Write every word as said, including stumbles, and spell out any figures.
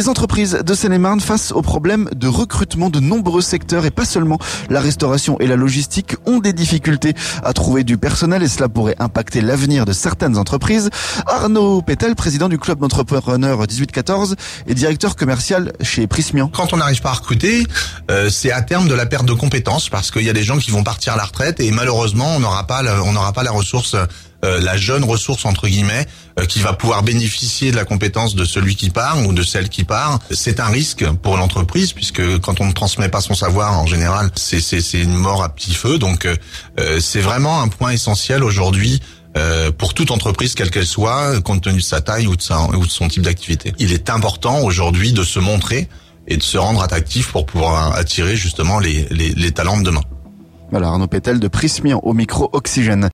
Les entreprises de Seine-et-Marne face aux problèmes de recrutement de nombreux secteurs et pas seulement la restauration et la logistique ont des difficultés à trouver du personnel et cela pourrait impacter l'avenir de certaines entreprises. Arnaud Pétel, président du club d'entrepreneurs dix-huit quatorze et directeur commercial chez Prismian. Quand on n'arrive pas à recruter, euh, c'est à terme de la perte de compétences parce qu'il y a des gens qui vont partir à la retraite et malheureusement on n'aura pas la, on n'aura pas la ressource, euh, la jeune ressource entre guillemets, euh, qui va pouvoir bénéficier de la compétence de celui qui part ou de celle qui part. C'est un risque pour l'entreprise puisque quand on ne transmet pas son savoir en général, c'est c'est, c'est une mort à petit feu. Donc euh, c'est vraiment un point essentiel aujourd'hui. Euh, pour toute entreprise, quelle qu'elle soit, compte tenu de sa taille ou de, sa, ou de son type d'activité. Il est important aujourd'hui de se montrer et de se rendre attractif pour pouvoir attirer justement les, les, les talents de demain. Voilà, Arnaud Pétel de Prismian au micro Oxygène.